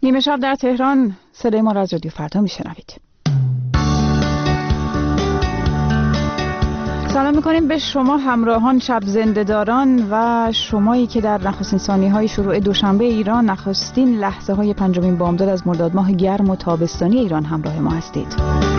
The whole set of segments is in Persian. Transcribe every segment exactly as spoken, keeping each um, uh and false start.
نیمه شب در تهران، صدای ما را از رادیو فردا میشنوید. سلام میکنیم به شما همراهان شب زنده‌داران و شمایی که در نخستین ثانیه‌های شروع دوشنبه ایران، نخستین لحظه های پنجمین بامداد از مرداد ماه گرم و تابستانی ایران همراه ما هستید.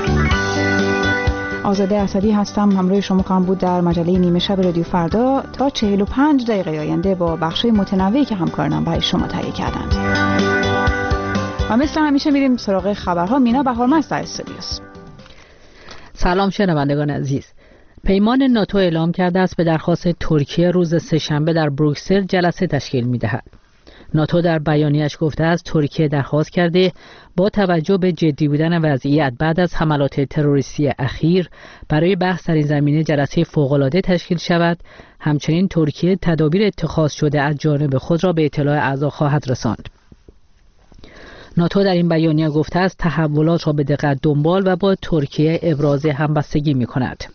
آزاده اسدی هستم، همراه شما خواهم بود در مجله نیمه شب رادیو فردا تا چهل و پنج دقیقه آینده با بخش‌های متنوعی که همکارانم برای شما تهیه کردند. و مثل همیشه میریم سراغ خبرها. مینا بهارمست در استودیوست. سلام شنوندگان عزیز. پیمان ناتو اعلام کرده است به درخواست ترکیه روز سه‌شنبه در بروکسل جلسه تشکیل می‌دهد. ناتو در بیانیه‌اش گفته است ترکیه درخواست کرده با توجه به جدی بودن وضعیت بعد از حملات تروریستی اخیر برای بحث در این زمینه جلسه فوق‌العاده تشکیل شود. همچنین ترکیه تدابیر اتخاذ شده از جانب خود را به اطلاع اعضا خواهد رساند. ناتو در این بیانیه گفته است تحولات را به دقت دنبال و با ترکیه ابراز همبستگی می‌کند.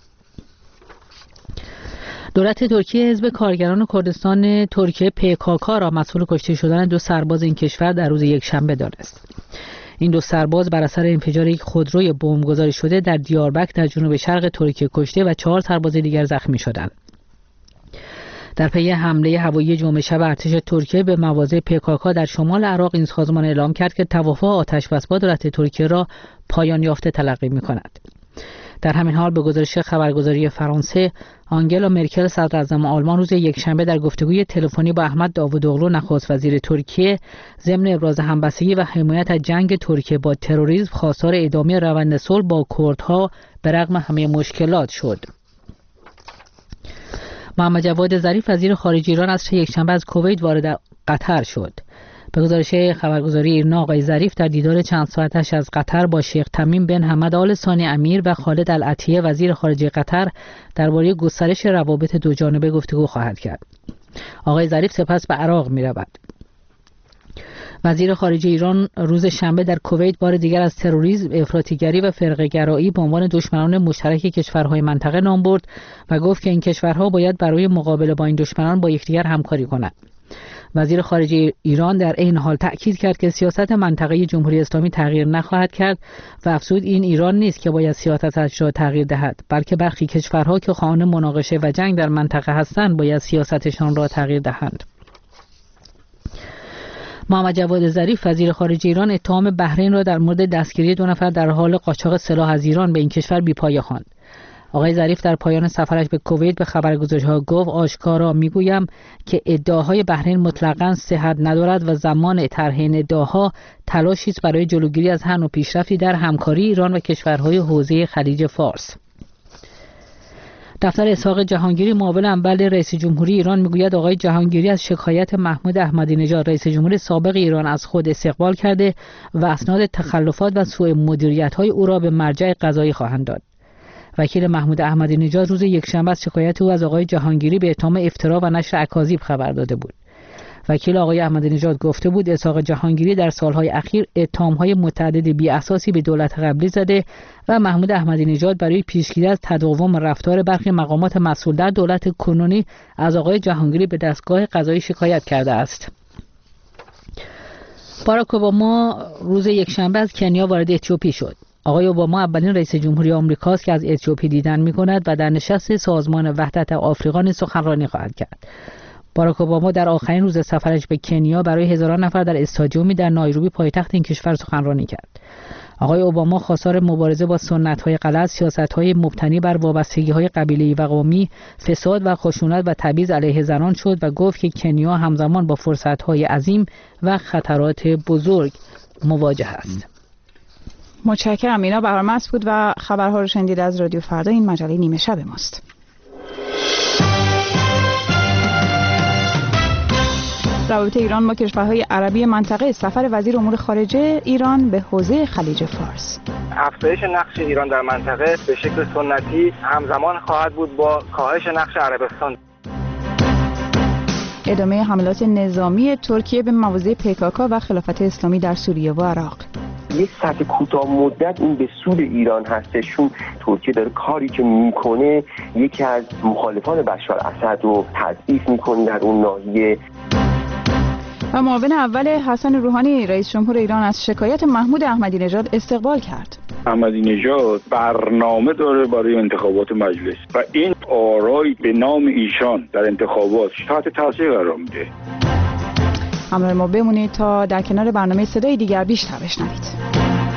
دولت ترکیه حزب کارگران کردستان ترکیه پی کی کی را مسئول کشته شدن دو سرباز این کشور در روز یکشنبه دانست. این دو سرباز بر اثر انفجار یک خودروی بمبگذاری شده در دیاربکر در جنوب شرق ترکیه کشته و چهار سرباز دیگر زخمی شدند. در پی حمله هوایی جمعه شب ارتش ترکیه به مواضع پی کی کی در شمال عراق، این سازمان اعلام کرد که توافق آتش‌بس با دولت ترکیه را پایان یافته تلقی می‌کند. در همین حال به گزارش خبرگزاری فرانسه، آنگلا مرکل صدراعظم آلمان روز یکشنبه در گفتگوی تلفنی با احمد داوودوغلو نخست وزیر ترکیه ضمن ابراز همبستگی و حمایت از جنگ ترکیه با تروریسم خواستار ادامه روند صلح با کردها به رغم همه مشکلات شد. محمد جواد ظریف وزیر خارجه ایران عصر یکشنبه از کویت وارد قطر شد. به گزارش خبرگزاری ایرنا، آقای ظریف در دیدار چند ساعتش از قطر با شیخ تمیم بن حمد آل ثانی امیر و خالد العطیه وزیر خارجه قطر درباره گسترش روابط دو جانبه گفتگو خواهد کرد. آقای ظریف سپس به عراق می رود. وزیر خارجه ایران روز شنبه در کویت بار دیگر از تروریسم، افراطیگری و فرقه‌گرایی به عنوان دشمنان مشترک کشورهای منطقه نام برد و گفت که این کشورها باید برای مقابله با این دشمنان با یکدیگر همکاری کنند. وزیر خارجه ایران در این حال تأکید کرد که سیاست منطقه جمهوری اسلامی تغییر نخواهد کرد و افزود این ایران نیست که باید سیاستش را تغییر دهد، بلکه برخی کشورها که خواهان مناقشه و جنگ در منطقه هستند باید سیاستشان را تغییر دهند. محمد جواد ظریف وزیر خارجه ایران اتهام بحرین را در مورد دستگیری دو نفر در حال قاچاق سلاح از ایران به این کشور بی‌پایه خواند. آقای ظریف در پایان سفرش به کویت به خبرگزاری‌ها گفت آشکارا میگویم که ادعاهای بحرین مطلقاً صحت ندارد و زمان طرح این ادعاها تلاشی است برای جلوگیری از هر نوع پیشرفتی در همکاری ایران و کشورهای حوزه خلیج فارس. دفتر اسحاق جهانگیری معاون اول رئیس جمهوری ایران میگوید آقای جهانگیری از شکایت محمود احمدی نژاد رئیس جمهور سابق ایران از خود استقبال کرده و اسناد تخلفات و سوء مدیریت‌های او را به مرجع قضایی خواهند داد. وکیل محمود احمدی نژاد روز یکشنبه از شکایت او از آقای جهانگیری به اتهام افترا و نشر اکاذیب خبر داده بود. وکیل آقای احمدی نژاد گفته بود اسحاق جهانگیری در سالهای اخیر اتهام‌های متعدد بی اساسی به دولت قبلی زده و محمود احمدی نژاد برای پیشگیری از تداوم رفتار برخی مقامات مسئول در دولت کنونی از آقای جهانگیری به دستگاه قضایی شکایت کرده است. باراک اوباما روز یکشنبه از کنیا وارد اتیوپی شد. آقای اوباما اولین رئیس جمهوری آمریکاست که از اتیوپی دیدن می‌کند و در نشست سازمان وحدت آفریقا نیز سخنرانی خواهد کرد. باراک اوباما در آخرین روز سفرش به کنیا برای هزاران نفر در استادیومی در نایروبی پایتخت این کشور سخنرانی کرد. آقای اوباما خواستار مبارزه با سنت‌های غلط، سیاست‌های مبتنی بر وابستگی‌های قبیله‌ای و قومی، فساد و خشونت و تبعیض علیه زنان شد و گفت که کنیا همزمان با فرصت‌های عظیم و خطرات بزرگ مواجه است. متشکرم. مینا بهارمست بود و خبرها رو شنیدید از رادیو فردا. این مجله نیمه شب ماست. روابط ایران با کشورهای عربی منطقه، سفر وزیر امور خارجه ایران به حوزه خلیج فارس. افزایش نقش ایران در منطقه به شکل سنتی همزمان خواهد بود با کاهش نقش عربستان. ادامه حملات نظامی ترکیه به مواضع پی کی کی و خلافت اسلامی در سوریه و عراق. یک سطح کوتاه مدت این به سود ایران هستش، چون ترکیه داره کاری که میکنه یکی از مخالفان بشار اسد رو تضعیف میکنه در اون ناحیه. و معاون اول حسن روحانی رئیس جمهور ایران از شکایت محمود احمدی نژاد استقبال کرد. احمدی نژاد برنامه داره برای انتخابات مجلس و این آرای به نام ایشان در انتخابات تحت تاثیر قرار میده. همراه ما بمونید تا در کنار برنامه صدای دیگر بیشتر بشنوید.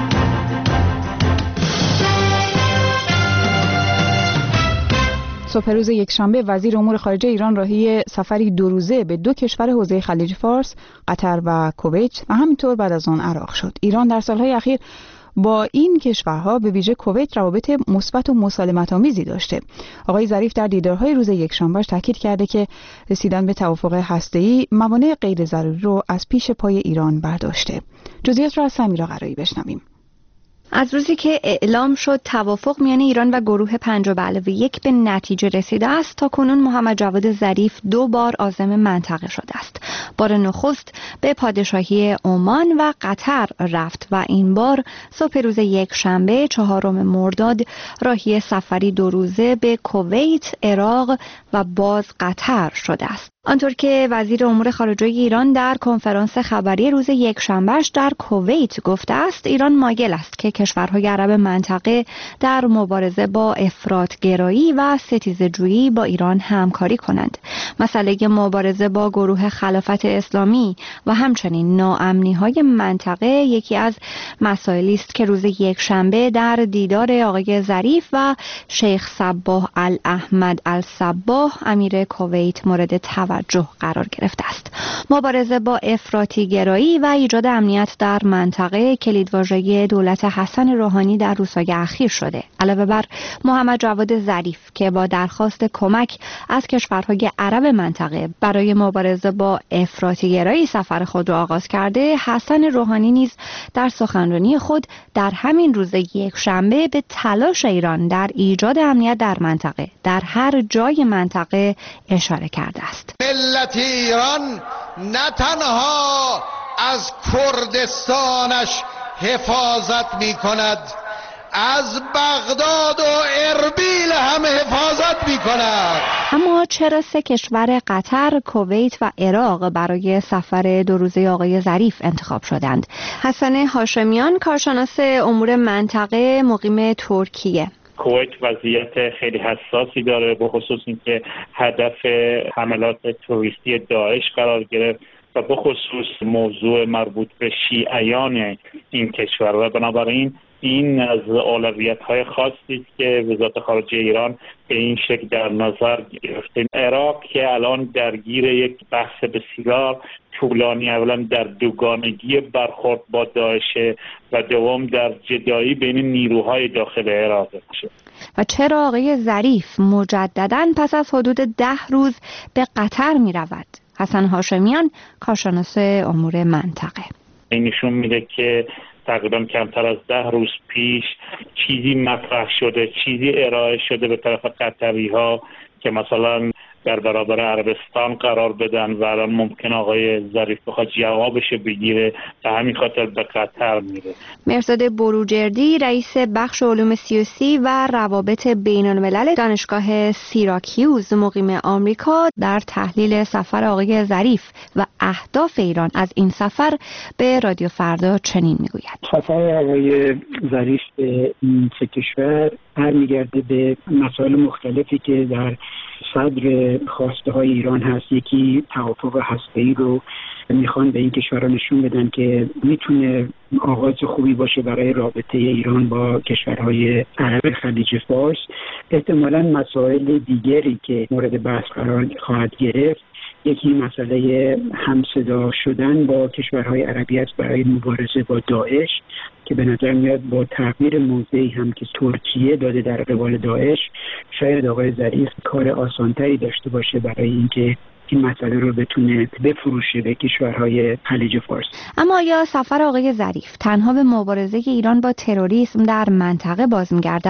صبح روز یکشنبه وزیر امور خارجه ایران راهی سفری دو روزه به دو کشور حوزه خلیج فارس، قطر و کویت و همینطور بعد از آن عراق شد. ایران در سالهای اخیر با این کشورها به ویژه کویت روابط مثبت و مسالمت‌آمیزی داشته. آقای ظریف در دیدارهای روز یکشنبه تاکید کرده که رسیدن به توافق هسته‌ای موانع غیر ضروری رو از پیش پای ایران برداشته. جزئیات را از سمیرا قرایی بشنویم. از روزی که اعلام شد توافق میان ایران و گروه پنج به علاوه یک به نتیجه رسیده است، تا کنون محمد جواد ظریف دو بار عازم منطقه شده است. بار نخست به پادشاهی عمان و قطر رفت و این بار صبح روز یک شنبه چهارم مرداد راهی سفری دو روزه به کویت، عراق و باز قطر شده است. آنطور که وزیر امور خارجه ایران در کنفرانس خبری روز یکشنبهش در کویت گفته است، ایران مایل است که کشورهای عرب منطقه در مبارزه با افراط‌گرایی و ستیزه‌جویی با ایران همکاری کنند. مسئله مبارزه با گروه خلافت اسلامی و همچنین ناامنی‌های منطقه یکی از مسائلی است که روز یکشنبه در دیدار آقای ظریف و شیخ صباح الاحمد الصباح امیر کویت مورد توجه قرار گرفته است. مبارزه با افراطی گرایی و ایجاد امنیت در منطقه کلیدواژه دولت حسن روحانی در روزهای اخیر شده. علاوه بر محمد جواد ظریف که با درخواست کمک از کشورهای عرب منطقه برای مبارزه با افراطی گرایی سفر خود را آغاز کرده، حسن روحانی نیز در سخنرانی خود در همین روز یکشنبه به تلاش ایران در ایجاد امنیت در منطقه در هر جای منطقه اشاره کرده است. ملت ایران نه تنها از کردستانش حفاظت می کند، از بغداد و اربیل هم حفاظت می کند. اما چرا سه کشور قطر، کویت و عراق برای سفر دو روزه آقای ظریف انتخاب شدند؟ حسن هاشمیان، کارشناس امور منطقه مقیم ترکیه: کویت وضعیت خیلی حساسی داره، به خصوص اینکه هدف حملات تروریستی داعش قرار گرفت و به خصوص موضوع مربوط به شیعیان این کشور و بنابراین این از اولویت‌های خاصی است که وزارت خارجه ایران به این شکل در نظر گرفته. عراق که الان درگیر یک بحث بسیار طولانی، اولا در دوگانگی برخورد با داعش و دوم در جدایی بین نیروهای داخل عراق شد. و چرا آقای ظریف مجدداً پس از حدود ده روز به قطر می رود؟ حسن هاشمیان، کارشناس امور منطقه: این نشون میده که تقریبا کمتر از ده روز پیش چیزی مطرح شده، چیزی ارائه شده به طرف قطری ها که مثلا در برابر عربستان قرار بدن و الان ممکن آقای ظریف بخواد جوابش بگیره و همین خاطر به قطر میره. مرزاد بروجردی، رئیس بخش علوم سیاسی و روابط بین الملل دانشگاه سیراکیوز مقیم آمریکا، در تحلیل سفر آقای ظریف و اهداف ایران از این سفر به رادیو فردا چنین میگوید: سفر آقای ظریف به این سه کشور برمیگرده به مسائل مختلفی که در صدر خواسته های ایران هست. یکی توافق هسته‌ای رو میخوان به این کشورها نشون بدن که میتونه آغاز خوبی باشه برای رابطه ایران با کشورهای عرب خلیج فارس. احتمالاً مسائل دیگری که مورد بحث قرار خواهد گرفت، یکی مسئله همصدا شدن با کشورهای عربی است برای مبارزه با داعش که به نظر میاد با تغییر موضعی هم که ترکیه داده در قبال داعش، شاید آقای ظریف کار آسانتری داشته باشه برای اینکه این مسئله رو بتونه بفروشه به کشورهای خلیج فارس. اما آیا سفر آقای ظریف تنها به مبارزه ایران با تروریسم در منطقه باز می‌گردد؟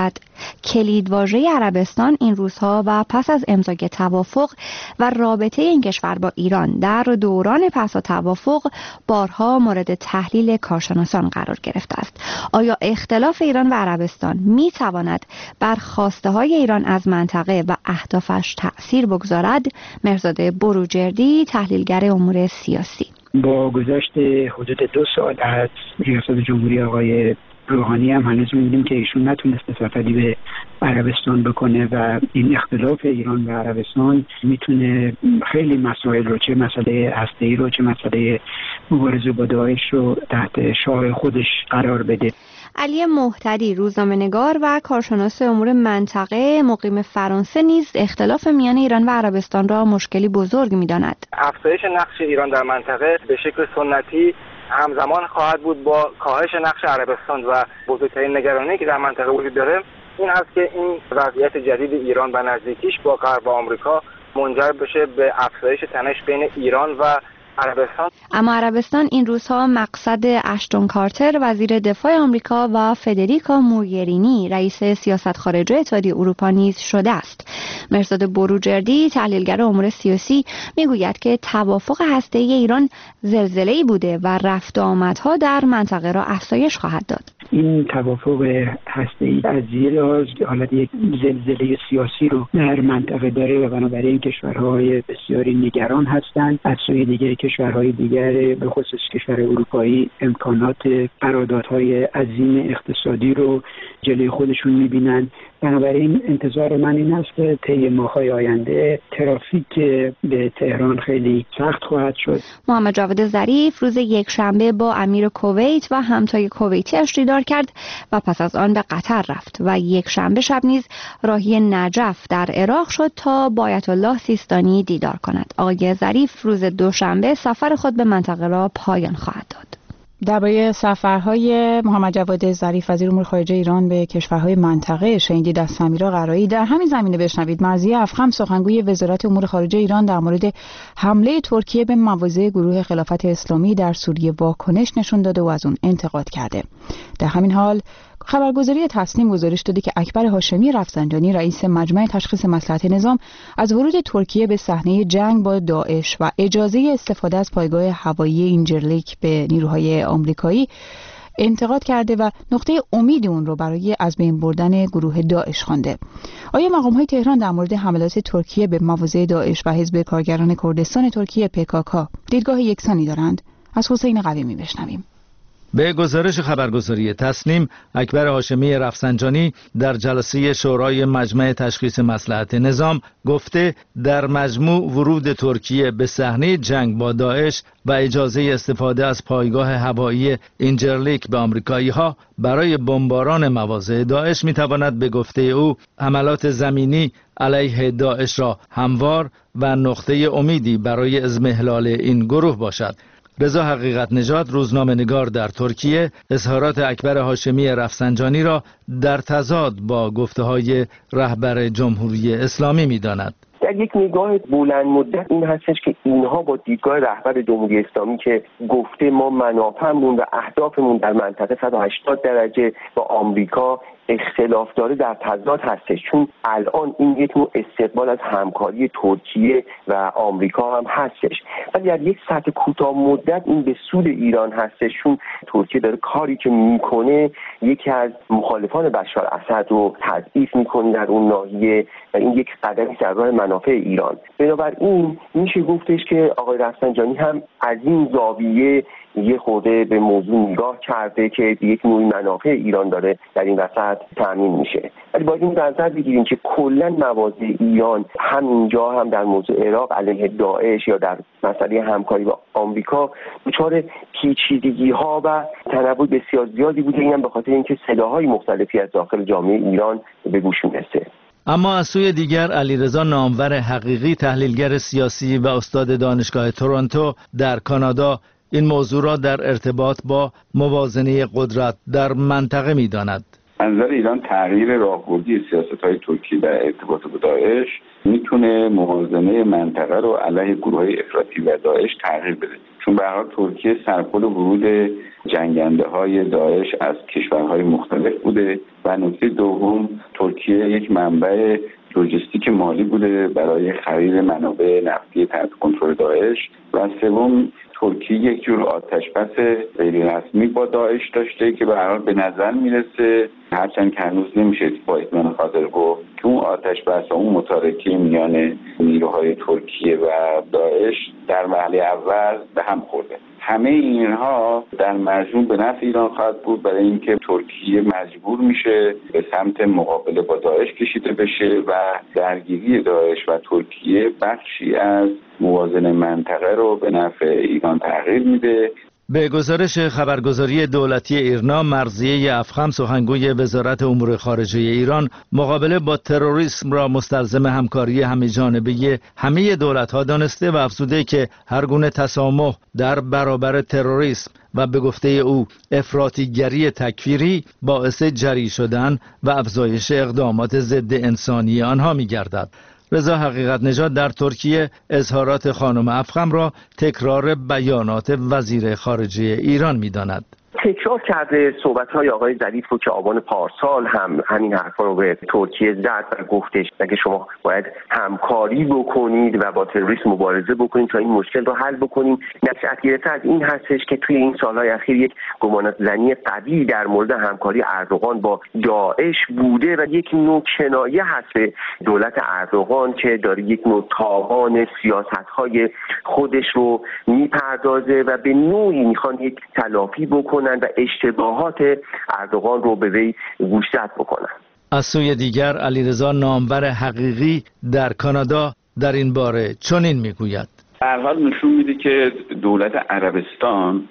کلیدواژه عربستان این روزها و پس از امضای توافق و رابطه این کشور با ایران در دوران پس از توافق بارها مورد تحلیل کارشناسان قرار گرفته است. آیا اختلاف ایران و عربستان می تواند بر خواسته های ایران از منطقه و اهدافش تأثیر بگذارد؟ مرزاد بروجردی، تحلیلگر امور سیاسی: با گذشت حدود دو سال از ریاست جمهوری آقای روحانی هم هنوز می‌بینیم که ایشون نتونسته سفری به عربستان بکنه و این اختلاف ایران و عربستان میتونه خیلی مسائل رو، چه مسئله هسته‌ای رو چه مسئله مبارزه با داعش رو تحت شعار خودش قرار بده. علی مهتدی، روزنامه‌نگار و کارشناس امور منطقه مقیم فرانسه، نیز اختلاف میان ایران و عربستان را مشکلی بزرگ می‌داند. افزایش نقش ایران در منطقه به شکل سنتی همزمان خواهد بود با کاهش نقش عربستان و بزرگترین نگرانی که در منطقه وجود داره این هست که این وضعیت جدید ایران و نزدیکیش با غرب و آمریکا منجر بشه به افزایش تنش بین ایران و عربستان. اما عربستان این روزها مقصد اشتون کارتر وزیر دفاع آمریکا و فدریکا موگرینی رئیس سیاست خارجه اتحادیه اروپا نیز شده است. مرزاد بروجردی، تحلیلگر امور سیاسی، میگوید که توافق هسته‌ای ایران زلزله‌ای بوده و رفت و آمدها در منطقه را افزایش خواهد داد. این توافق هسته‌ای از یه لحاظ حالت یک زلزله سیاسی رو در منطقه داره و بنابراین کشورهای بسیاری نگران هستند. از سوی دیگر کشورهای دیگر به خصوص کشور اروپایی امکانات قراردادهای عظیم اقتصادی رو جلوی خودشون می‌بینن. بنابراین انتظار من این است که طی ماه‌های آینده ترافیک به تهران خیلی سخت خواهد شد. محمد جاوید ظریف روز یکشنبه با امیر کویت و همتای کویتی‌اش دیدار کرد و پس از آن به قطر رفت و یکشنبه شب نیز راهی نجف در عراق شد تا با آیت الله سیستانی دیدار کند. آقای ظریف روز دوشنبه سفر خود به منطقه را پایان خواهد داد. درباره سفرهای محمد جواد ظریف وزیر امور خارجه ایران به کشورهای منطقه شنیدید از سمیرا قرایی. در همین زمینه بشنوید مرضیه افخم، سخنگوی وزارت امور خارجه ایران، در مورد حمله ترکیه به مواضع گروه خلافت اسلامی در سوریه واکنش نشون داده و از اون انتقاد کرده. در همین حال خبرگزاری تسنیم گزارش داده که اکبر هاشمی رفسنجانی رئیس مجمع تشخیص مصلحت نظام از ورود ترکیه به صحنه جنگ با داعش و اجازه استفاده از پایگاه هوایی اینجرلیک به نیروهای آمریکایی انتقاد کرده و نقطه امید اون رو برای از بین بردن گروه داعش خوانده. آیا مقام‌های تهران در مورد حملات ترکیه به مواضع داعش و حزب کارگران کردستان ترکیه پی کی کی دیدگاه یکسانی دارند؟ از حسین قویمی بشنویم. به گزارش خبرگزاری تسنیم، اکبر هاشمی رفسنجانی در جلسه شورای مجمع تشخیص مصلحت نظام گفته در مجموع ورود ترکیه به صحنه جنگ با داعش و اجازه استفاده از پایگاه هوایی اینجرلیک به آمریکایی‌ها برای بمباران مواضع داعش می‌تواند به گفته او حملات زمینی علیه داعش را هموار و نقطه امیدی برای اضمحلال این گروه باشد. رضا حقیقت نژاد، روزنامه‌نگار در ترکیه، اظهارات اکبر هاشمی رفسنجانی را در تضاد با گفته‌های رهبر جمهوری اسلامی می‌داند. در یک نگاه بلند مدت این هستش که اینها با دیدگاه رهبر جمهوری اسلامی که گفته ما منافعمون و اهدافمون در منطقه صد و هشتاد درجه با آمریکا اختلاف داره در تضاد هستش، چون الان این یک نوع استقبال از همکاری ترکیه و آمریکا هم هستش، ولی در یک سطح کوتاه مدت این به سود ایران هستش، چون ترکیه داره کاری که میکنه یکی از مخالفان بشار اسد رو تضعیف میکنه در اون ناحیه و این یک قدمی در راه منافع ایران. بنابراین میشه گفتش که آقای رفسنجانی هم از این زاویه یه خورده به موضوع نگاه کرده که یک نوعی منافع ایران داره در این وسط تامین میشه. ولی باید این نظر بگیریم که کلا مواضع ایران همینجا هم در موضوع عراق علیه داعش یا در مسئله همکاری با آمریکا دچار پیچیدگی ها و تنوع بسیار زیادی بوده، اینم به خاطر اینکه صداهای مختلفی از داخل جامعه ایران به گوش میرسه. اما از سوی دیگر علیرضا نامور حقیقی، تحلیلگر سیاسی و استاد دانشگاه تورنتو در کانادا، این موضوع را در ارتباط با موازنه قدرت در منطقه می‌داند. از نظر ایران تغییر راهبردی سیاست‌های ترکیه در ارتباط با داعش میتونه موازنه منطقه رو علیه گروه‌های افراطی و داعش تغییر بده. چون به هر حال ترکیه سرپل ورود جنگنده های داعش از کشورهای مختلف بوده و نکته دوم ترکیه یک منبع لوجستیک مالی بوده برای خرید منابع نفتی تحت کنترل داعش و سوم ترکیه یک جور آتشبس غیر رسمی با داعش داشته که به هر حال به نظر میرسه هرچند که هنوز نمیشه با اطمینان خاطر گفت که اون آتشبس و اون متارکه میان نیروهای ترکیه و داعش در مرحله اول به هم خورده. همه اینها در مجموع به نفع ایران خواهد بود برای اینکه ترکیه مجبور میشه به سمت مقابله با داعش کشیده بشه و درگیری داعش و ترکیه بخشی از موازنه منطقه رو به نفع ایران تغییر میده. به گزارش خبرگزاری دولتی ایرنا، مرضیه افخم سخنگوی وزارت امور خارجه ایران مقابله با تروریسم را مستلزم همکاری همه‌جانبه همه دولت‌ها دانسته و افزوده که هر گونه تسامح در برابر تروریسم و به گفته او افراطیگری تکفیری باعث جری شدن و افزایش اقدامات ضد انسانی آنها می‌گردد. رضا حقیقت نژاد در ترکیه اظهارات خانم افخم را تکرار بیانات وزیر خارجه ایران می‌داند. تکرار کرده صحبت‌های آقای ظریف رو که آبان پارسال هم همین حرفا رو به ترکیه زد و گفتش اگه شما باید همکاری بکنید و با تروریسم مبارزه بکنید تا این مشکل رو حل بکنیم. نشأت گرفته از این هستش که توی این سالهای اخیر یک گمانات زنی قوی در مورد همکاری اردوغان با داعش بوده و یک نوع کنایه هست به دولت اردوغان که داره یک نوع تاوان سیاست‌های خودش رو میپردازه و به نوعی میخوان یک تلافی بکنن و اشتباهات اردوغان رو به وی گوشزد بکنن. از سوی دیگر علیرضا نامور حقیقی در کانادا در این باره چنین میگوید: به هر حال نشون میده که دولت عربستان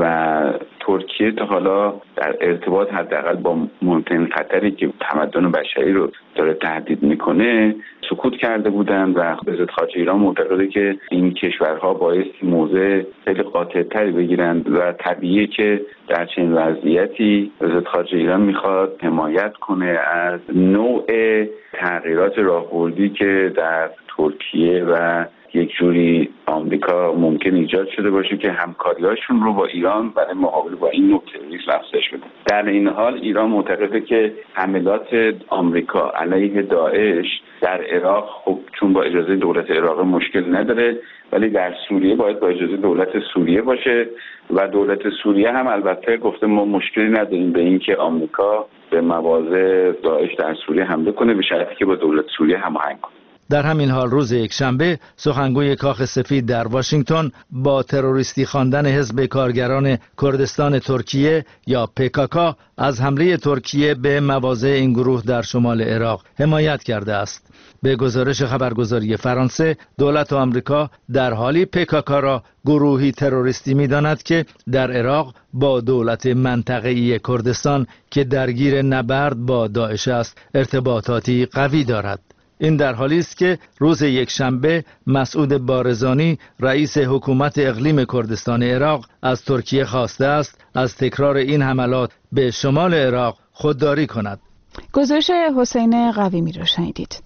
و ترکیه تا حالا در ارتباط حداقل با ممکن خطری که تمدن بشری رو داره تهدید میکنه سکوت کرده بودند و وزارت خارجه ایران معتقده که این کشورها باعث موضع خیلی قاطع‌تری بگیرند و طبیعیه که در چنین وضعیتی وزارت خارجه ایران میخواد حمایت کنه از نوع تغییرات راهبردی که در ترکیه و یک جوری آمریکا ممکن ایجاد شده باشه که همکاریاشون رو با ایران برای مقابله با این نوع تروریسم افزایش بده. در این حال ایران معتقده که حملات آمریکا علیه داعش در عراق خب چون با اجازه دولت عراق مشکل نداره، ولی در سوریه باید با اجازه دولت سوریه باشه و دولت سوریه هم البته گفته ما مشکلی نداریم به این که آمریکا به مواضع داعش در سوریه حمله کنه به شرطی که با دولت سوریه هماهنگ کنه. در همین حال روز یکشنبه سخنگوی کاخ سفید در واشنگتن با تروریستی خواندن حزب کارگران کردستان ترکیه یا پکاکا از حمله ترکیه به مواضع این گروه در شمال عراق حمایت کرده است. به گزارش خبرگزاری فرانسه، دولت آمریکا در حالی پکاکا را گروهی تروریستی می‌داند که در عراق با دولت منطقه‌ای کردستان که درگیر نبرد با داعش است ارتباطاتی قوی دارد. این در حالی است که روز یکشنبه مسعود بارزانی رئیس حکومت اقلیم کردستان عراق از ترکیه خواسته است از تکرار این حملات به شمال عراق خودداری کند. گزارش حسین قویمی را شنیدید.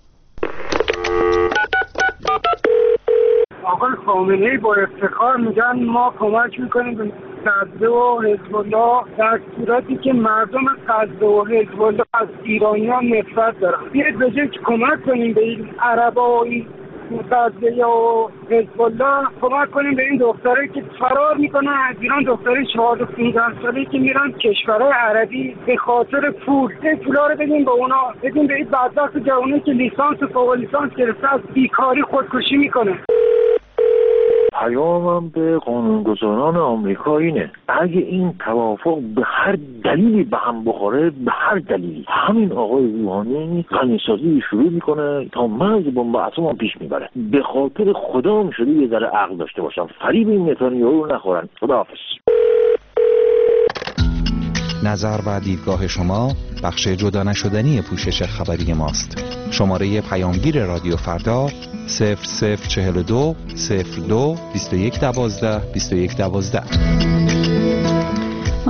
آقای خامنه‌ای با افتخار میگن ما کمک میکنیم به غزه و حزب الله در صورتی که مردم غزه و حزب الله از ایرانیان نفرت دارن. بیاید به جای که کمک کنیم به این عربا و این غزه و حزب الله کمک کنیم به این دختره که فرار میکنن از ایران، دختره چهارده پانزده ساله‌ای که میرن کشورهای عربی به خاطر پول. این پولا رو بدیم به اونا، بدیم به این بدبخت جوانی که لیسانس و فوق لیسانس گرفته از بیکاری خودکشی میکنه. پیامم به قانونگذاران آمریکا اینه اگه این توافق به هر دلیلی به هم بخوره، به هر دلیلی، همین آقای روحانی غنیسازی شروع میکنه تا مرز بمب اتم هم پیش میبره. به خاطر خدا شده یه ذره عقل داشته باشم، فریب این نتانیاهو رو نخورن. خداحافظ. نظر و دیدگاه شما بخش جدا نشدنی پوشش خبری ماست. شماره پیامگیر رادیو فردا صفر صفر چهل و دو صفر دو بیست و یک دوازده بیست و یک دوازده.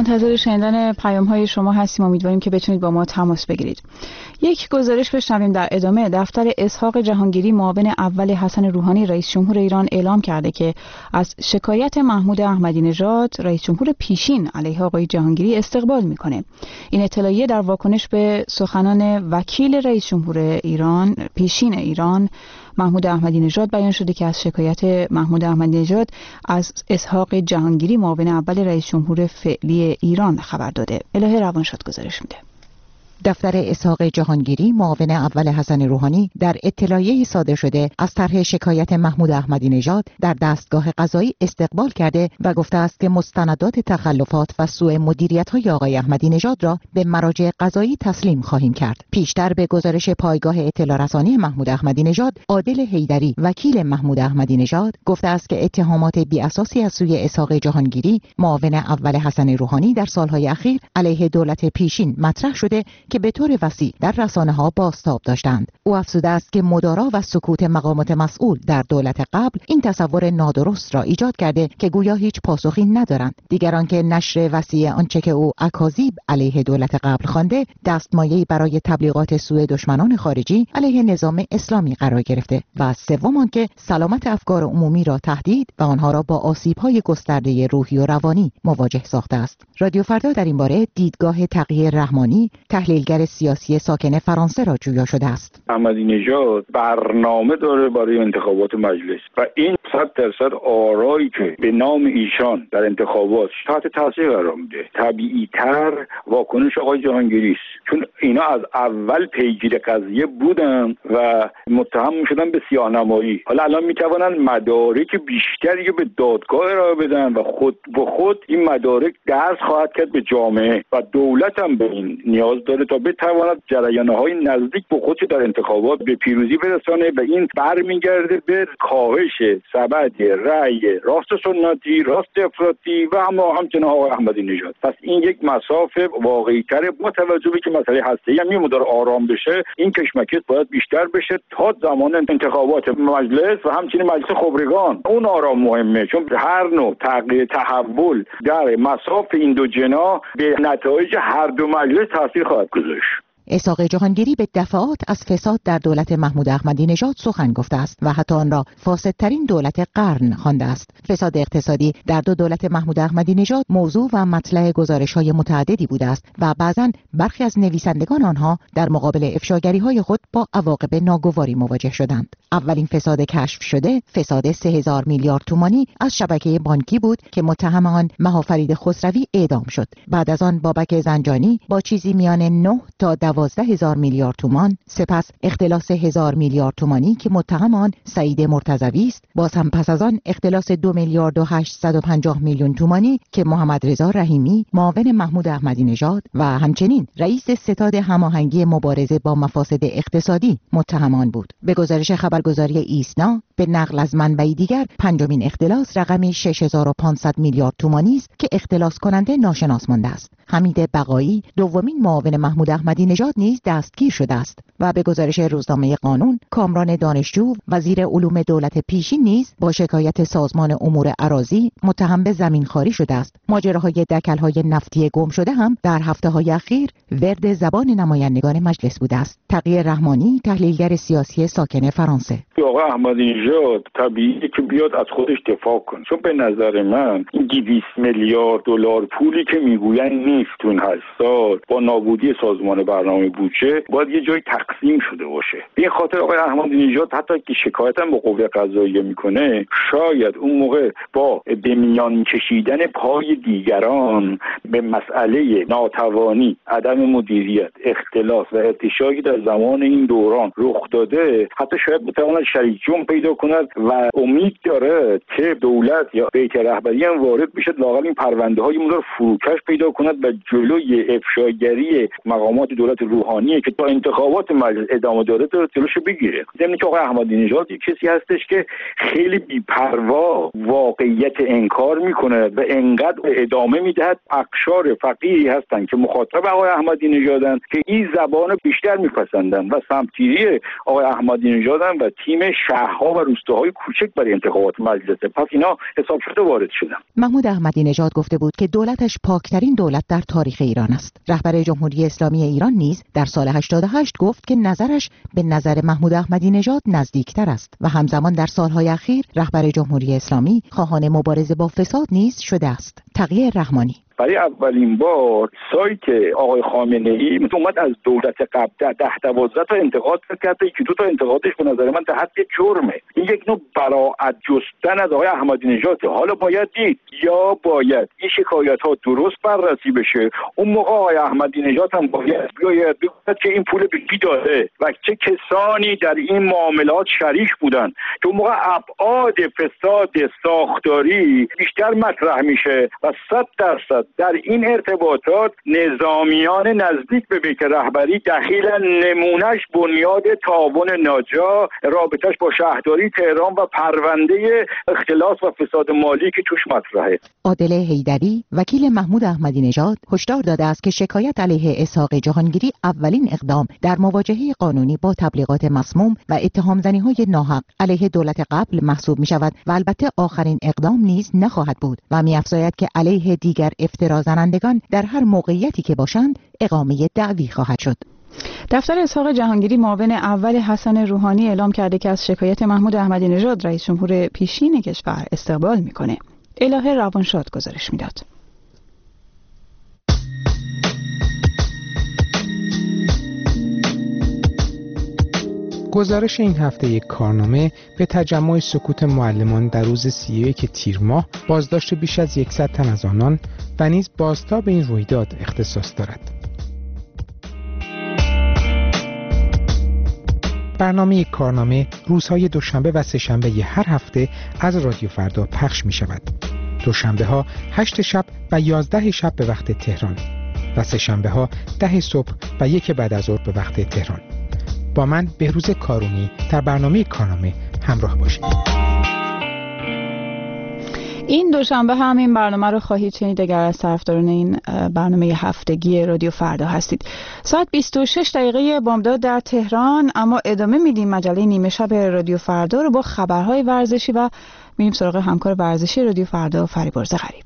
منتظر شنیدن پیام های شما هستیم. امیدواریم که بتونید با ما تماس بگیرید. یک گزارش بشنویم در ادامه. دفتر اسحاق جهانگیری معاون اول حسن روحانی رئیس جمهور ایران اعلام کرده که از شکایت محمود احمدی نژاد رئیس جمهور پیشین علیه آقای جهانگیری استقبال میکنه. این اطلاعیه در واکنش به سخنان وکیل رئیس جمهور ایران پیشین ایران محمود احمدی نژاد بیان شده که از شکایت محمود احمدی نژاد از اسحاق جهانگیری معاون اول رئیس جمهور فعلی ایران خبر داده. الهه روانشاد گزارش میده. دفتر اسحاق جهانگیری معاون اول حسن روحانی در اطلاعیه‌ای صادر شده از طرح شکایت محمود احمدی نژاد در دستگاه قضایی استقبال کرده و گفته است که مستندات تخلفات و سوء مدیریت‌های آقای احمدی نژاد را به مراجع قضایی تسلیم خواهیم کرد. پیشتر به گزارش پایگاه اطلاع رسانی محمود احمدی نژاد، عادل حیدری وکیل محمود احمدی نژاد گفته است که اتهامات بی‌اساسی از سوی اسحاق جهانگیری معاون اول حسن روحانی در سالهای اخیر علیه دولت پیشین مطرح شده که به طور وسیع در رسانه‌ها بازتاب داشتند. او افزوده است که مدارا و سکوت مقامات مسئول در دولت قبل این تصور نادرست را ایجاد کرده که گویا هیچ پاسخی ندارند. دیگران که نشر وسیع آنچه که او اکاذیب علیه دولت قبل خوانده دستمایه‌ای برای تبلیغات سوء دشمنان خارجی علیه نظام اسلامی قرار گرفته و سوم آنکه سلامت افکار عمومی را تهدید و آنها را با آسیب‌های گسترده روحی و روانی مواجه ساخته است. رادیو فردا در این باره دیدگاه تقی رحمانی تحلیلگر سیاسی ساکن فرانسه را جویا شده است. احمدی نژاد برنامه داره برای انتخابات مجلس و این صد درصد آرایی که به نام ایشان در انتخابات تحت تاثیر قرار میده طبیعی تر واکنش آقای جهانگیری است، چون اینا از اول پیگیر قضیه بودن و متهم میشدن به سیاه‌نمایی. حالا الان میتوانند مدارک بیشتری به دادگاه ارائه بدن و خود به خود این مدارک درس خواهد کرد به جامعه و دولت هم به این نیاز داره تا بتواند جریان‌های نزدیک به خودش در انتخابات به پیروزی برسانه و این برمیگرده به کاهش سبد رأی راست سنتی، راست افراطی و هم همچنین آقای احمدی نژاد. پس این یک مسافه واقعی‌تر با توجه به که مسئله هسته‌ای هم میمونه آرام بشه، این کشمکش باید بیشتر بشه تا زمان انتخابات مجلس و همچنین مجلس خبرگان. اون آرام مهمه، چون هر نوع تغییر تحول در مسافه این دو جناح به نتایج هر دو مجلس تاثیر خواهد گذاشت. اسحاق جهانگیری به دفعات از فساد در دولت محمود احمدی نژاد سخن گفته است و حتی آن را فاسدترین دولت قرن خوانده است. فساد اقتصادی در دو دولت محمود احمدی نژاد موضوع و مطلع گزارش‌های متعددی بوده است و بعضاً برخی از نویسندگان آنها در مقابل افشاگری‌های خود با عواقب ناگواری مواجه شدند. اولین فساد کشف شده فساد سه هزار میلیارد تومانی از شبکه بانکی بود که متهم آن مهافرید خسروی اعدام شد. بعد از آن بابک زنجانی با چیزی میان نه تا دوازده هزار میلیارد تومان، سپس اختلاس هزار میلیارد تومانی که متهم آن سعید مرتضوی است، باز هم پس از آن اختلاس دو میلیارد و هشتصد و پنجاه میلیون تومانی که محمد رضا رحیمی معاون محمود احمدی نژاد و همچنین رئیس ستاد هماهنگی مبارزه با مفاسد اقتصادی متهم آن بود. به گزارش خبرگزاری ایسنا به نقل از منبعی دیگر پنجمین اختلاس رقمی شش هزار و پانصد میلیارد تومانی است که اختلاس کننده ناشناس مانده است. حمید بقایی دومین معاون محمود احمدی نژاد نیز دستگیر شده است و به گزارش روزنامه قانون کامران دانشجو وزیر علوم دولت پیشین نیز با شکایت سازمان امور اراضی متهم به زمینخواری شده است. ماجراهای دکل‌های نفتی گم شده هم در هفته‌های اخیر ورد زبان نمایندگان مجلس بوده است. تقی رحمانی تحلیلگر سیاسی ساکن فرانسه: آقای احمدی نژاد طبیعیه که بیاد از خودش دفاع کنه، چون به نظر من این دویست میلیارد دلار پولی که میگوین نیست تو این هشت سال با نابودی سازمان برنامه بودجه باید یه جای تقسیم شده باشه. به این خاطر آقای احمدی نژاد حتی که شکایت هم به قوه قضاییه میکنه شاید اون موقع با به میان کشیدن پای دیگران به مسئله ناتوانی، عدم مدیریت، اختلاس و ارتشایی در زمان این دوران رخ داده حتی شاید بتواند شریکون پیدا کند و امید داره که دولت یا بیت رهبری هم وارد بشه لااقل این پرونده های اون رو فروکش پیدا کند و جلوی افشاگری مقامات دولت روحانی که تا انتخابات مجلس ادامه داره تو جلوشو بگیره. ضمن که آقای احمدی نژاد کسی هستش که خیلی بی‌پروا واقعیت انکار میکنه و انقدر ادامه میدهد. اقشار فقیری هستن که مخاطب آقای احمدی نژادن که این زبان بیشتر میپسندن و سمتگیری آقای احمدی نژادن و تیم شهرها و روستاهای کوچک برای انتخابات مجلسه. پس اینا حساب شده وارد شدن. محمود احمدی نژاد گفته بود که دولتش پاکترین دولت در تاریخ ایران است. رهبر جمهوری اسلامی ایران نیز در سال هشتاد و هشت گفت که نظرش به نظر محمود احمدی نژاد نزدیکتر است و همزمان در سالهای اخیر رهبر جمهوری اسلامی خواهان مبارزه با فساد نیز شده است. تقی رحمانی: برای اولین بار سایت آقای خامنه ای اومد از دولت قبل ده دوازده تا انتقاد کرد، یکی دو تا انتقادش به نظر من در حد جرمه. این یک نوع براءت جستن از آقای احمدی نژاد. حالا باید دید یا باید این شکایت ها درست بررسی بشه. اون موقع آقای احمدی نژاد هم باید بیاید بگوید که این پول به کی داده و چه کسانی در این معاملات شریک بودن که اون موقع ابعاد فساد ساختاری بیشتر مطرح میشه و صد درصد در این ارتباطات نظامیان نزدیک به بیت رهبری دخیلن. نمونهش بنیاد تعاون ناجا، رابطش با شهرداری تهران و پرونده اختلاس و فساد مالی که توش مطرحه. عادل حیدری وکیل محمود احمدی نژاد هشدار داده است که شکایت علیه اسحاق جهانگیری اولین اقدام در مواجهه قانونی با تبلیغات مسموم و اتهام زنی‌های ناحق علیه دولت قبل محسوب می شود و البته آخرین اقدام نیز نخواهد بود و می‌افزاید که علیه دیگر افترا زنندگان در هر موقعیتی که باشند اقامه دعوی خواهد شد. دفتر اسحاق جهانگیری معاون اول حسن روحانی اعلام کرده که از شکایت محمود احمدی نژاد رئیس جمهور پیشین کشور استقبال میکنه. الهه روانشاد گزارش میداد. گزارش این هفته یک کارنامه به تجمع سکوت معلمان در روز سی و یک تیر ماه، بازداشت بیش از صد تن از آنان و نیز بازتاب این رویداد اختصاص دارد. برنامه یک کارنامه روزهای دوشنبه و سه‌شنبه هر هفته از رادیو فردا پخش می شود. دوشنبه ها هشت شب و یازده شب به وقت تهران و سه‌شنبه ها ده صبح و یک بعد از ظهر به وقت تهران. با من بهروز کارونی در برنامه کارنامه همراه باشید. این دوشنبه هم این برنامه رو خواهید شنید اگر از طرفداران این برنامه هفتگی رادیو فردا هستید. ساعت بیست و شش دقیقه بامداد در تهران. اما ادامه میدیم مجله نیمه شب رادیو فردا رو با خبرهای ورزشی و میریم سراغ همکار ورزشی رادیو فردا فریبرز غریب.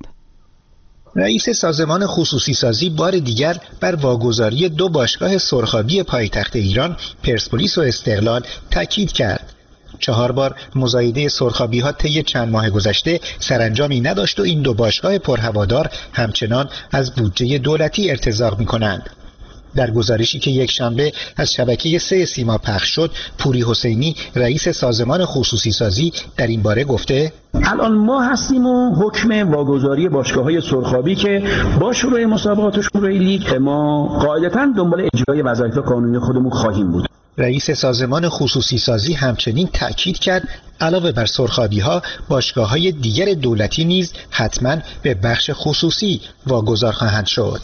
رئیس سازمان خصوصی سازی بار دیگر بر واگذاری دو باشگاه سرخابی پایتخت ایران، پرسپولیس و استقلال تاکید کرد. چهار بار مزایده سرخابی‌ها طی چند ماه گذشته سرانجامی نداشت و این دو باشگاه پرهوادار همچنان از بودجه دولتی ارتزاق می‌کنند. در گزارشی که یک شنبه از شبکه سه سیما پخش شد، پوری حسینی رئیس سازمان خصوصی سازی در این باره گفته: الان ما هستیم و حکم واگذاری باشگاه‌های سرخابی که با شروع مسابقات شروع لیگ ما قاعدتاً دنبال اجرای وظایف قانونی خودمون خواهیم بود. رئیس سازمان خصوصی سازی همچنین تأکید کرد علاوه بر سرخابی‌ها، باشگاه‌های دیگر دولتی نیز حتماً به بخش خصوصی واگذار خواهند شد.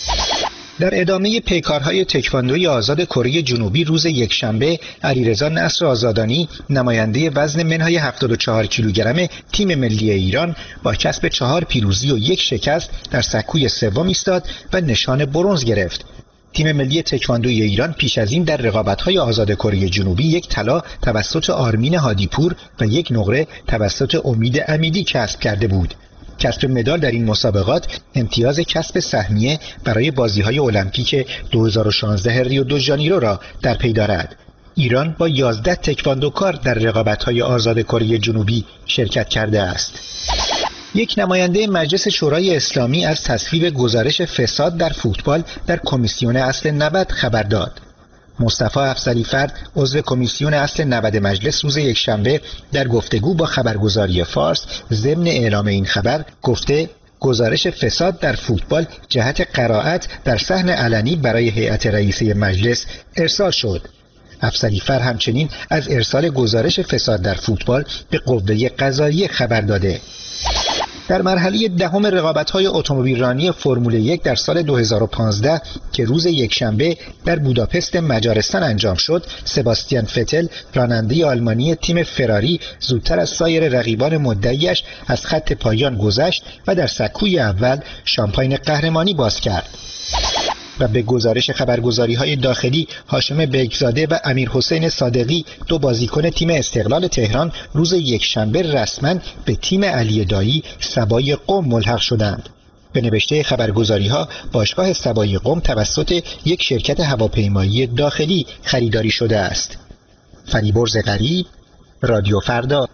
در ادامه پیکارهای تکواندوی آزاد کره جنوبی روز یکشنبه، علیرضا نصر آزادانی نماینده وزن منهای هفتاد و چهار کیلوگرم تیم ملی ایران با کسب چهار پیروزی و یک شکست در سکوی سوم ایستاد و نشان برنز گرفت. تیم ملی تکواندوی ایران پیش از این در رقابت‌های آزاد کره جنوبی یک طلا توسط آرمین هادیپور و یک نقره توسط امید امیدی کسب کرده بود. کسب مدال در این مسابقات امتیاز کسب سهمیه برای بازی‌های المپیک دو هزار و شانزده ریو دو ژانیرو را در پی دارد. ایران با یازده تکواندوکار در رقابت‌های آزاد کره جنوبی شرکت کرده است. یک نماینده مجلس شورای اسلامی از تصویب گزارش فساد در فوتبال در کمیسیون اصل نود خبر داد. مصطفی افسری فرد عضو کمیسیون اصل نود مجلس روز یکشنبه در گفتگو با خبرگزاری فارس ضمن اعلام این خبر گفته گزارش فساد در فوتبال جهت قرائت در صحن علنی برای هیئت رئیسه مجلس ارسال شد. افسری فر همچنین از ارسال گزارش فساد در فوتبال به قوه قضاییه خبر داده. در مرحله دهم رقابت‌های اتومبیلرانی فرمول یک در سال دو هزار و پانزده که روز یکشنبه در بوداپست مجارستان انجام شد، سباستیان فتل راننده آلمانی تیم فراری زودتر از سایر رقیبان مدعیش از خط پایان گذشت و در سکوی اول شامپاین قهرمانی باز کرد. و به گزارش خبرگزاری‌های داخلی، هاشم بیگزاده و امیر حسین صادقی، دو بازیکن تیم استقلال تهران، روز یکشنبه رسما به تیم علی دایی سبای قم ملحق شدند. به نوشته خبرگزاری‌ها، باشگاه سبای قم توسط یک شرکت هواپیمایی داخلی خریداری شده است. فریبرز غریب، رادیو فردا.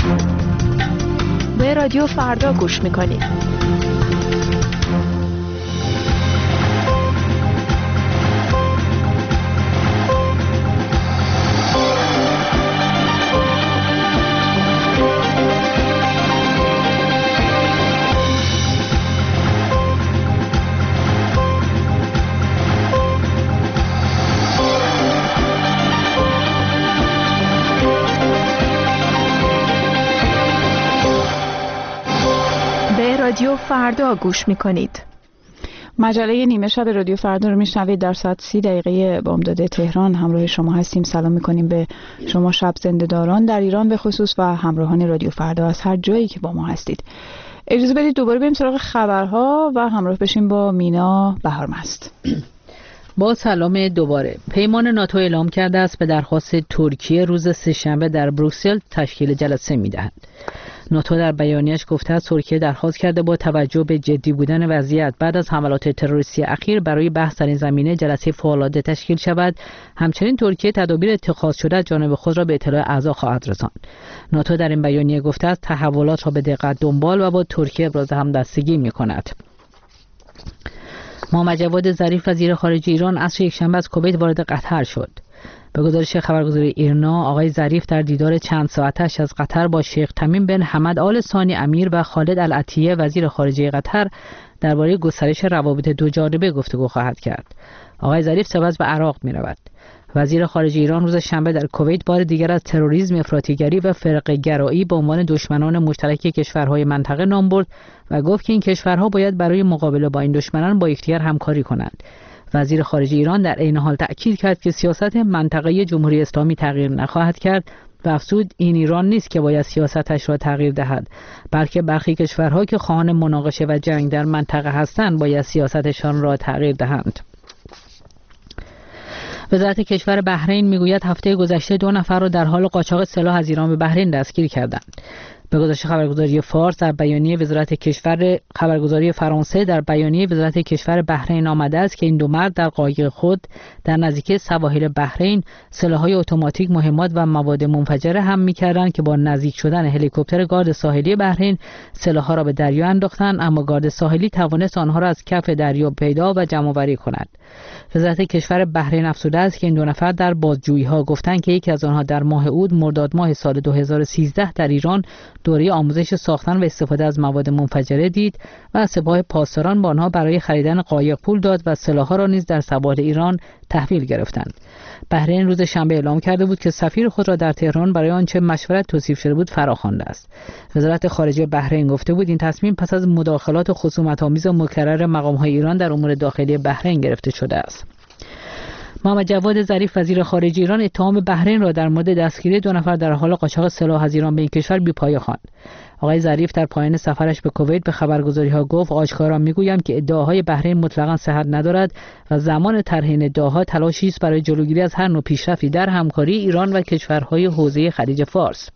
به رادیو فردا گوش می‌کنید. رادیو فردا گوش میکنید. مجله نیمه شب رادیو فردا رو میشنوید. در ساعت سی دقیقه بامداد تهران همراه شما هستیم. سلام میکنیم به شما شب زنده‌داران در ایران به خصوص و همراهان رادیو فردا از هر جایی که با ما هستید. اجازه بدید دوباره بریم سراغ خبرها و همراه بشیم با مینا بهارمست. با سلام دوباره. پیمان ناتو اعلام کرده است به درخواست ترکیه روز سه‌شنبه در بروکسل تشکیل جلسه می‌دهد. ناتو در بیانیه‌اش گفته است ترکیه درخواست کرده با توجه به جدی بودن وضعیت بعد از حملات تروریستی اخیر برای بحث در این زمینه جلسه فوق‌العاده تشکیل شود. همچنین ترکیه تدابیر اتخاذ شده از جانب خود را به اطلاع اعضا خواهد رساند. ناتو در این بیانیه گفته است تحولات را به دقت دنبال و با ترکیه ابراز همدستگی می‌کند. محمد جواد ظریف وزیر خارجه ایران عصر یکشنبه از کویت وارد قطر شد. به گزارش خبرگزاری ایرنا، آقای ظریف در دیدار چند ساعتش از قطر با شیخ تمیم بن حمد آل ثانی امیر و خالد العطیه وزیر خارجه قطر درباره گسترش روابط دو جانبه گفتگو خواهد کرد. آقای ظریف سپس به عراق می رود. وزیر خارجه ایران روز شنبه در کویت بار دیگر از تروریسم، افراطیگری و فرقه‌گرایی به عنوان دشمنان مشترک کشورهای منطقه نام برد و گفت که این کشورها باید برای مقابله با این دشمنان با یکدیگر همکاری کنند. وزیر خارجه ایران در عین حال تأکید کرد که سیاست منطقه جمهوری اسلامی تغییر نخواهد کرد و افزود این ایران نیست که باید سیاستش را تغییر دهد، بلکه برخی کشورها که خواهان مناقشه و جنگ در منطقه هستند باید سیاستشان را تغییر دهند. وزارت کشور بحرین میگوید هفته گذشته دو نفر را در حال قاچاق سلاح از ایران به بحرین دستگیر کردند. به گزارش خبرگزاری فارس در بیانیه وزارت کشور خبرگزاری فرانسه در بیانیه وزارت کشور بحرین آمده است که این دو مرد در قایق خود در نزدیکی سواحل بحرین سلاح‌های اتوماتیک، مهمات و مواد منفجره حمل می‌کردند که با نزدیک شدن هلیکوپتر گارد ساحلی بحرین سلاح‌ها را به دریا انداختند، اما گارد ساحلی توانست آنها را از کف دریا پیدا و جمع‌آوری کند. وزارت کشور بحرین افزوده است که این دو نفر در بازجویی‌ها گفتند که یکی از آنها در ماه اود مرداد ماه سال دو هزار و سیزده در ایران دوره آموزش ساختن و استفاده از مواد منفجره دید و سپاه پاسداران با آنها برای خریدن قایق پول داد و سلاح‌ها را نیز در سواحل ایران تحویل گرفتند. بحرین روز شنبه اعلام کرده بود که سفیر خود را در تهران برای آنچه مشورت توصیف شده بود فراخوانده است. وزارت خارجه بحرین گفته بود این تصمیم پس از مداخلات خصومت‌آمیز و مکرر مقام‌های ایران در امور داخلی بحرین گرفته شده است. محمد جواد ظریف وزیر خارجه ایران اتهام بحرین را در مورد دستگیری دو نفر در حال قاچاق سلاح از ایران به این کشور بی‌پایه خواند. آقای ظریف در پایان سفرش به کویت به خبرگزاری‌ها گفت آشکارا میگویم که ادعاهای بحرین مطلقاً صحت ندارد و زمان طرح این ادعاها تلاشی است برای جلوگیری از هر نوع پیشرفتی در همکاری ایران و کشورهای حوزه خلیج فارس.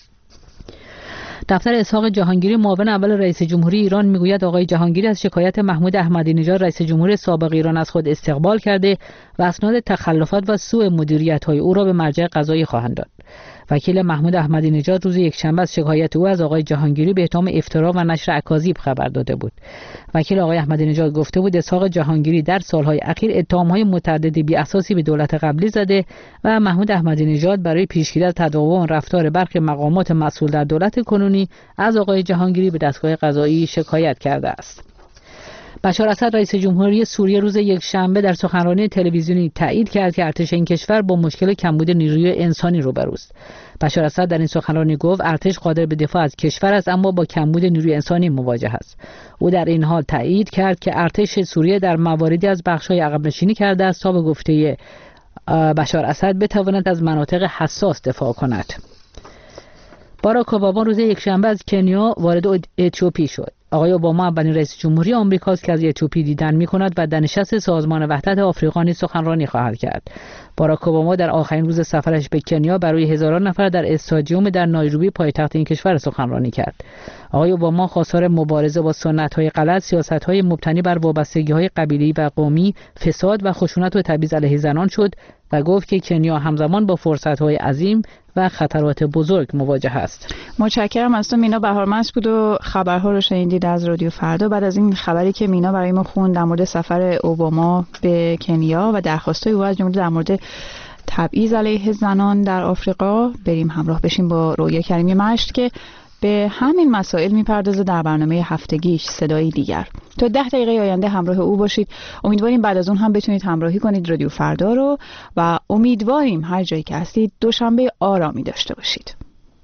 دفتر اسحاق جهانگیری معاون اول رئیس جمهوری ایران میگوید آقای جهانگیری از شکایت محمود احمدی نژاد رئیس جمهور سابق ایران از خود استقبال کرده و اسناد تخلفات و سوء مدیریت‌های او را به مرجع قضایی خواهند داد. وکیل محمود احمدی نژاد روز یکشنبه از شکایت او از آقای جهانگیری به اتهام افترا و نشر اکاذیب خبر داده بود. وکیل آقای احمدی نژاد گفته بود اسحاق جهانگیری در سالهای اخیر اتهام‌های متعددی بی اساسی به دولت قبلی زده و محمود احمدی نژاد برای پیشگیری از تداوم رفتار برخی مقامات مسئول در دولت کنونی از آقای جهانگیری به دستگاه قضایی شکایت کرده است. بشار اسد رئیس جمهوری سوریه روز یکشنبه در سخنرانی تلویزیونی تایید کرد که ارتش این کشور با مشکل کمبود نیروی انسانی روبروست. بشار اسد در این سخنرانی گفت ارتش قادر به دفاع از کشور است اما با کمبود نیروی انسانی مواجه است. او در این حال تایید کرد که ارتش سوریه در مواردی از بخش‌های عقب نشینی کرده است تا به گفته بشار اسد بتواند از مناطق حساس دفاع کند. باراک اوباما روز یکشنبه از کنیا وارد اتیوپی شد. آقای اوباما اولین رئیس جمهوری آمریکاست که از اتیوپی دیدن می‌کند و در نشست سازمان وحدت آفریقا نیز سخنرانی خواهد کرد. باراک اوباما در آخرین روز سفرش به کنیا برای هزاران نفر در استادیوم در نایروبی پایتخت این کشور سخنرانی کرد. آقای اوباما خواستار مبارزه با سنت‌های غلط، سیاست‌های مبتنی بر وابستگی‌های قبیله‌ای و قومی، فساد و خشونت و تبعیض علیه زنان شد و گفت که کنیا همزمان با فرصت‌های عظیم و خطرات بزرگ مواجه است. متشکرم از تو مینا بهارمند بود و خبرها رو شنیدید از رادیو فردا. بعد از این خبری که مینا برای ما خوند در مورد سفر اوباما به کنیا و درخواست‌های او از جمله در مورد تبعیض علیه زنان در آفریقا، بریم همراه بشیم با رویا کریمی مشت که به همین مسائل میپردازه در برنامه هفتگیش صدای دیگر. تا ده دقیقه آینده همراه او باشید. امیدواریم بعد از اون هم بتونید همراهی کنید رادیو فردا رو و امیدواریم هر جایی که هستید دوشنبه آرامی داشته باشید.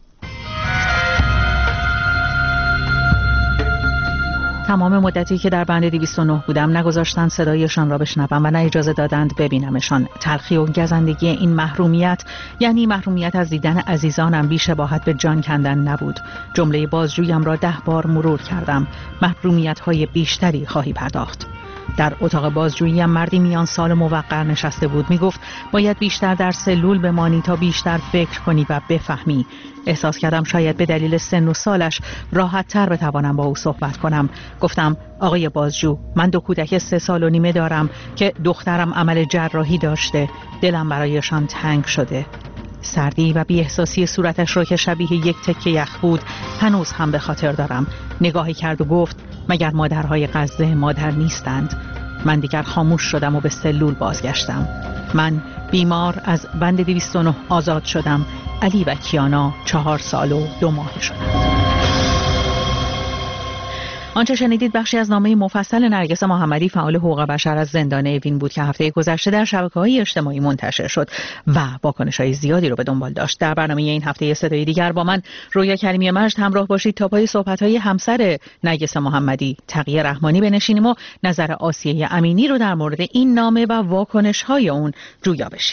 تمام مدتی که در بند دویست و نه بودم نگذاشتن صدایشان را بشنوم و نه اجازه دادند ببینمشان. تلخی و گزندگی این محرومیت یعنی محرومیت از دیدن عزیزانم بی شباهت به جان کندن نبود. جمله بازجوییم را ده بار مرور کردم. محرومیت های بیشتری خواهی پرداخت. در اتاق بازجویی مردی میان سال موقر نشسته بود. می گفت باید بیشتر در سلول بمانی تا بیشتر فکر کنی و بفهمی. احساس کردم شاید به دلیل سن و سالش راحت تر بتوانم با او صحبت کنم. گفتم آقای بازجو، من دو کودک سه سال و نیمه دارم که دخترم عمل جراحی داشته. دلم برایشان تنگ شده. سردی و بی‌احساسی صورتش را که شبیه یک تکه یخ بود هنوز هم به خاطر دارم. نگاهی کرد و گفت مگر مادرهای غزه مادر نیستند؟ من دیگر خاموش شدم و به سلول بازگشتم. من بیمار از بند دویست و نه آزاد شدم. علی و کیانا چهار سال و دو ماه شدند. آنچه شنیدید بخشی از نامه مفصل نرگس محمدی فعال حقوق بشر از زندان اوین بود که هفته گذشته در شبکه‌های اجتماعی منتشر شد و واکنش‌های زیادی رو به دنبال داشت. در برنامه این هفته صدای دیگر با من رویا کریمی مجد همراه باشید تا پای صحبت‌های همسر نرگس محمدی تقیه رحمانی بنشینیم و نظر آسیه امینی رو در مورد این نامه و واکنش‌های اون جویا بشیم.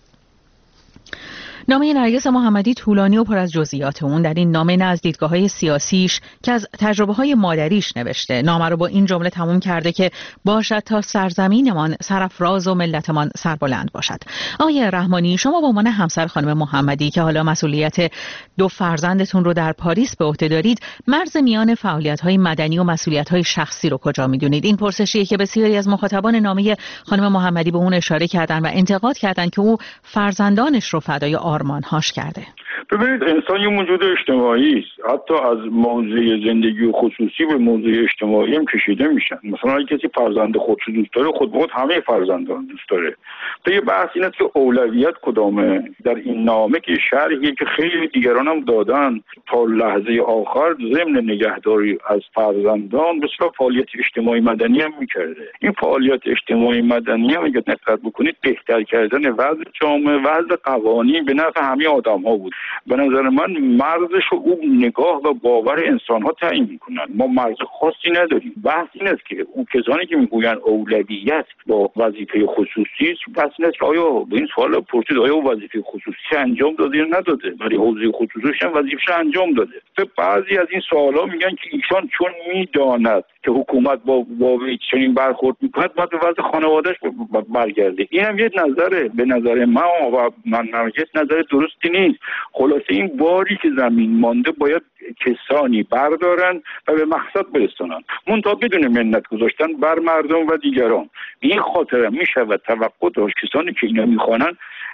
نامه نرگس محمدی طولانی و پر از جزئیات. اون در این نامه نه از دیدگاه‌های سیاسیش که از تجربه‌های مادریش نوشته. نامه رو با این جمله تموم کرده که باشد تا سرزمینمان سرافراز و ملتمان سربلند باشد. آقای رحمانی، شما به عنوان همسر خانم محمدی که حالا مسئولیت دو فرزندتون رو در پاریس به عهده دارید، مرز میان فعالیت‌های مدنی و مسئولیت‌های شخصی رو کجا می‌دونید؟ این پرسشیه که بسیاری از مخاطبان نامه خانم محمدی به اون اشاره کردن و انتقاد کردن که او فرزندانش رو فدای آرمان‌هاش کرده. ببینید، انسان یه موجود اجتماعی است. حتی از موضوع زندگی و خصوصی به موضوع اجتماعی هم کشیده میشن. مثلا اگه کسی فرزند خودش دوست داره، خود به خود همه فرزندان دوست داره. تا یه بحث این است که اولویت کدامه. در این نامه که شرحیه که خیلی دیگران هم دادن، تا لحظه آخر ضمن نگهداری از فرزندان بسیار فعالیت اجتماعی مدنی هم میکرده. این فعالیت اجتماعی مدنی هم اگه دقت بکنید بهتر کردن وضع جامعه، وضع قوانین به نفع همه آدم‌ها بود. به نظر من مرزش رو او نگاه و باور انسان‌ها تعیین می‌کنن. ما مرز خاصی نداریم. بحث این است که اون کسانی که میگوین اولویت با وظیفه خصوصی است، بحث این است که آیا به این سوال پرسید آیا وظیفه خصوصی انجام داده یا نداده؟ ولی حوزه خصوصیش هم وظیفه‌اش انجام داده. به بعضی از این سوال‌ها میگن که ایشان چون میداند که حکومت با با چنین برخورد می‌کند باید به وضع خانواده‌اش برگرده. اینم یه نظره. به نظر من و من نظر نظر درستی نیست. خلاصه این باری که زمین مانده باید کسانی بردارن و به مقصد برسونن، منتها بدون منت گذاشتن بر مردم و دیگران. این خاطره می شود توقع داشت کسانی که اینا میخوانن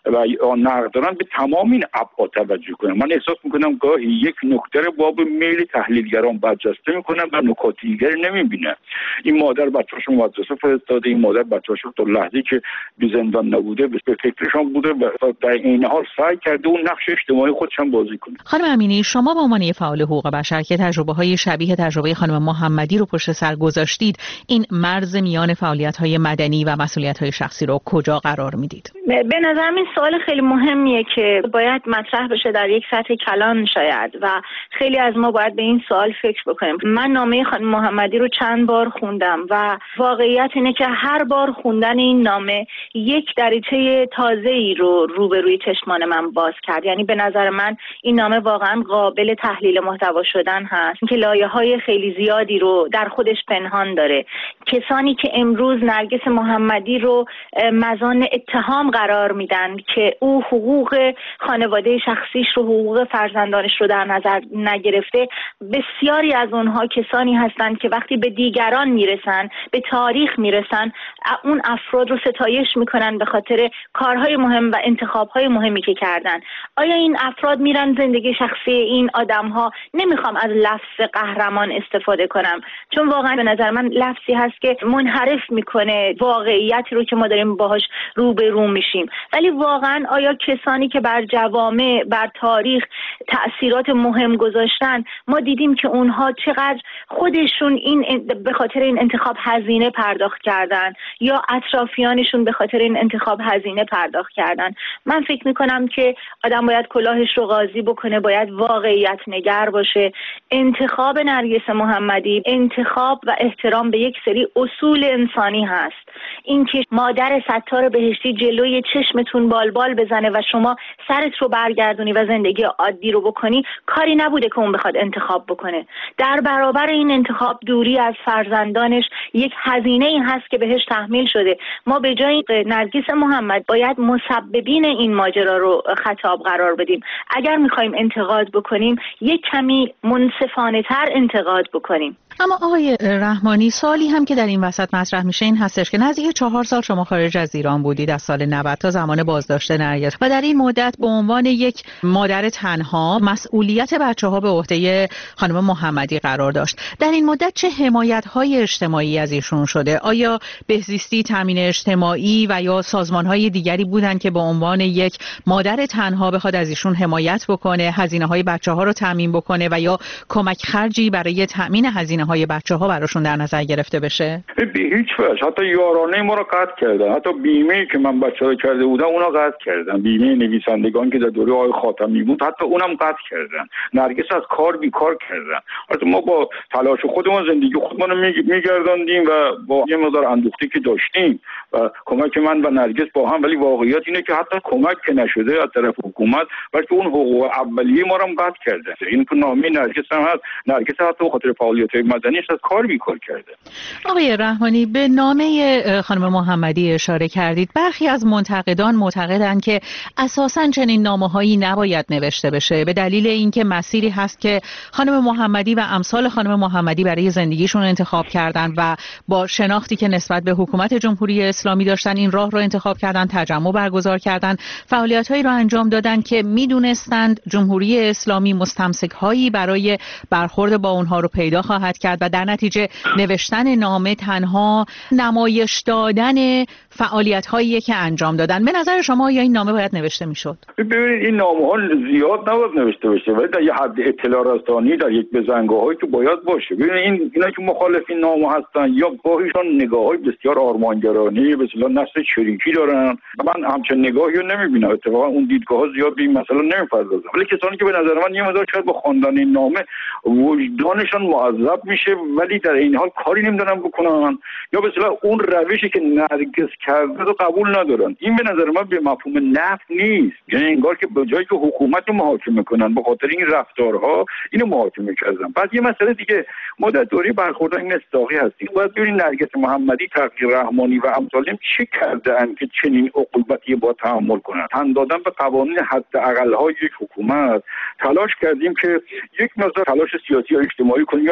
و نقد دارن به تمام این ابعاد توجه کنن. من احساس میکنم گاهی یک نکته رو باب میل تحلیلگران برجسته میکنن و نکات دیگری نمیبینن. این مادر بچه‌اشو مدرسه فرستاده، این مادر بچه‌اشو تا لحظه‌ای که به زندان نبوده به فکرشون بوده و در این حال سعی کرده اون نقش اجتماعی خودش هم بازی کنه. خانم امینی، شما به عنوان فعال حقوق بشر که تجربه‌های شبیه تجربه خانم محمدی رو پشت سر گذاشتید، این مرز میان فعالیت‌های مدنی و مسئولیت‌های شخصی رو کجا قرار میدید؟ به نظرم این سوال خیلی مهمیه که باید مطرح بشه در یک سطح کلان شاید و خیلی از ما باید به این سوال فکر بکنیم. من نامه خانم محمدی رو چند بار خوندم و واقعیت اینه که هر بار خوندن این نامه یک دریچه تازه‌ای رو روبروی چشمان من باز کرد. یعنی به نظر من این نامه واقعا قابل تحلیل محتوا شدن هست که لایه‌های خیلی زیادی رو در خودش پنهان داره. کسانی که امروز نرگس محمدی رو مزان اتهام قرار میدن که او حقوق خانواده شخصیش رو، حقوق فرزندانش رو در نظر نگرفته، بسیاری از اونها کسانی هستند که وقتی به دیگران میرسن، به تاریخ میرسن، اون افراد رو ستایش میکنن به خاطر کارهای مهم و انتخابهای مهمی که کردن. آیا این افراد میرن زندگی شخصی این آدمها؟ نمیخوام از لفظ قهرمان استفاده کنم چون واقعا به نظر من لفظی هست که منحرف میکنه واقعیتی رو که ما داریم باهاش روبرو میشیم. ولی واقعا آیا کسانی که بر جوامع، بر تاریخ تأثیرات مهم گذاشتن، ما دیدیم که اونها چقدر خودشون این به خاطر این انتخاب هزینه پرداخت کردن یا اطرافیانشون به خاطر این انتخاب هزینه پرداخت کردن؟ من فکر میکنم که آدم باید کلاهش رو قاضی بکنه، باید واقعیت نگر باشه. انتخاب نرگس محمدی انتخاب و احترام به یک سری اصول انسانی هست. اینکه مادر ستار بهشتی جلوی چشمتون بالبال بزنه و شما سرت رو برگردونی و زندگی عادی رو بکنی، کاری نبوده که اون بخواد انتخاب بکنه. در برابر این انتخاب دوری از فرزندانش یک هزینه ای هست که بهش تحمیل شده. ما به جای نرگس محمد باید مسببین این ماجرا رو خطاب قرار بدیم. اگر میخوایم انتقاد بکنیم یک کمی منصفانه تر انتقاد بکنیم. اما آقای رحمانی، سوالی هم که در این وسط مطرح میشه این هستش که نزدیک چهار سال شما خارج از ایران بودید، از سال نود تا زمان بازداشت نرگس، و در این مدت به عنوان یک مادر تنها مسئولیت بچه‌ها به عهده خانم محمدی قرار داشت. در این مدت چه حمایت‌های اجتماعی از ایشون شده؟ آیا بهزیستی، تامین اجتماعی و یا سازمان‌های دیگری بودند که به عنوان یک مادر تنها بخواد از ایشون حمایت بکنه، هزینه‌های بچه‌ها رو تامین بکنه و یا کمک خرجی برای تامین هزینه های بچه ها براشون در نظر گرفته بشه؟ به هیچ وجه. حتی یارانه ما رو قطع کردن، حتی بیمه که من بچه ها کرده بودم اونا قطع کردن، بیمه نویسندگان که در دوره آقای خاتمی بود حتی اونم قطع کردن. نرگس از کار بیکار کردن. حتی ما با تلاش خودمون زندگی خودمون رو میگرداندیم و با یه مقدار اندوختی که داشتیم و کمک من و نرگس با هم، ولی واقعیت اینه که حتی کمک که نشده از طرف حکومت، بلکه اون حقوق اولیه ما رو هم قطع کرده. این تو نامه نرگس هم هست. نرگس حتی به خاطر فعالیت مدنیش از کار بیکار کرده. آقای رحمانی، به نامه خانم محمدی اشاره کردید. برخی از منتقدان معتقدند که اساساً چنین نامه‌هایی نباید نوشته بشه به دلیل اینکه مسیری هست که خانم محمدی و امثال خانم محمدی برای زندگیشون انتخاب کردن و با شناختی که نسبت به حکومت جمهوری اسلامی داشتن این راه رو انتخاب کردن، تجمع برگزار کردن، فعالیت‌هایی رو انجام دادن که میدونستند جمهوری اسلامی مستمسک‌هایی برای برخورد با اونها رو پیدا خواهد کرد و در نتیجه نوشتن نامه تنها نمایش دادن فعالیت‌هایی که انجام دادن. به نظر شما یا این نامه باید نوشته میشد؟ ببینید این نامه‌ها زیاد نباید نوشته بشه، ولی در یه حد اطلاع رسانی در یک بزنگاهایی که باید باشه. ببینید این اینا که مخالف این نامه هستن یا گاهیشان نگاه‌های بسیار آرمانگرانه به اصطلاح نسل چریکی دارن. من همچین نگاهی رو نمی‌بینم. اتفاقا اون دیدگاه‌ها زیاد به این مسئله نمی‌پردازن. ولی کسانی که به نظر من یه مقدار شاید با خواندن این نامه وجدانشان معذب میشه ولی در این حال کاری نمیدونن بکنن یا به اصطلاح اون روشی که نرگس کرده رو قبول ندارن. این به نظر من به مفهوم نفع نیست. یعنی انگار که به جایی که حکومت رو محاکمه کنن به خاطر این رفتارها اینو محاکمه کردن. بعد یه مسئله دیگه، ما در دوره برخوردار این استاقی هستیم. باید ببینید نرگس محمدی، تقی رحمانی و امثالهم چه کردن که چنین عقوبتی با تحمل کنن. تن دادن به قوانین حداقل‌های یک حکومت. تلاش کردیم که یک مقدار تلاش سیاسی یا اجتماعی کنیم یا نرگس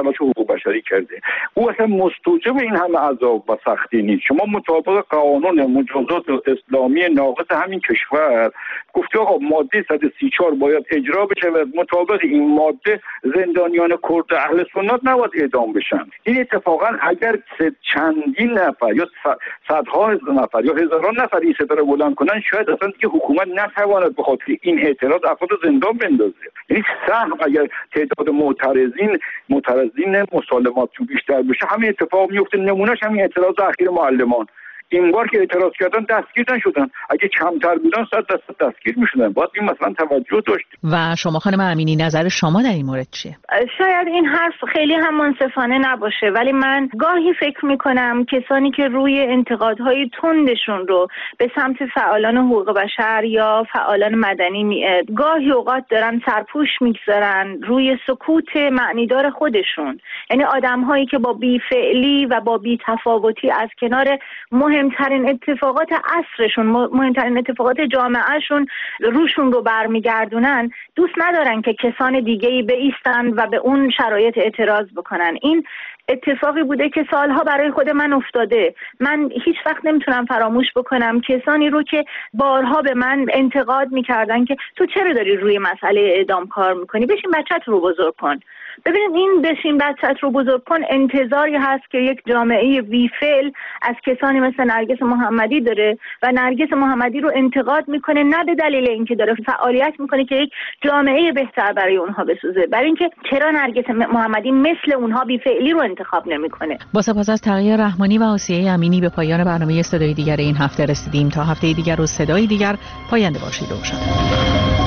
تلاش حقوق بشری کرده. او اصلا مستوجب این همه عذاب و سختی نیست. شما مطابق قانون مجازات اسلامی ناقص همین کشور گفته آقا ماده صد و سی و چهار باید اجرا بشه و مطابق این ماده زندانیان کرد اهل سنت نباید اعدام بشن. این اتفاقا اگر چندین نفر یا صدها نفر یا هزاران نفر این ستاره بلند کنن شاید اصلا دیگه حکومت نتواند به خاطر این اعتراض افراد زندان بندازه. یعنی سهم اگر تعداد معترضین معترضین مسالمات تو بیشتر بشه همین اتفاق میفته. نمونهش همین اعتراض اخیر معلمان، این بار که اعتراض کردن دستگیر نشدن، اگه کمتر بودن صد درصد دستگیر میشدن. باید این مثلا توجه داشت. و شما خانم امینی نظر شما در این مورد چیه؟ شاید این حرف خیلی هم منصفانه نباشه، ولی من گاهی فکر میکنم کسانی که روی انتقادهای تندشون رو به سمت فعالان حقوق بشر یا فعالان مدنی می... گاهی اوقات دارن سرپوش میگذارن روی سکوت معنیدار خودشون، یعنی آدمهایی که با بی‌فعلی و با بی‌تفاوتی از کنار مهمترین اتفاقات عصرشون، مهمترین اتفاقات جامعهشون روشون رو برمیگردونن، دوست ندارن که کسان دیگه‌ای بایستن و به اون شرایط اعتراض بکنن. این اتفاقی بوده که سالها برای خود من افتاده. من هیچ وقت نمیتونم فراموش بکنم کسانی رو که بارها به من انتقاد میکردن که تو چرا داری روی مسئله اعدام کار میکنی، بشین بچت رو بزرگ کن. ببینید این بشین بچت رو بزرگ کن انتظاری هست که یک جامعه بی‌فعل از کسانی مثل نرگس محمدی داره و نرگس محمدی رو انتقاد میکنه نه به دلیل اینکه داره فعالیت میکنه که یک جامعه بهتر برای اونها بسازه، برای اینکه چرا نرگس محمدی مثل اونها بی‌فعلی رو انتخاب نمیکنه. با سپاس از تقی رحمانی و آسیه امینی به پایان برنامه صدای دیگر این هفته رسیدیم. تا هفته دیگر و صدای دیگر پاینده باشید. روشن.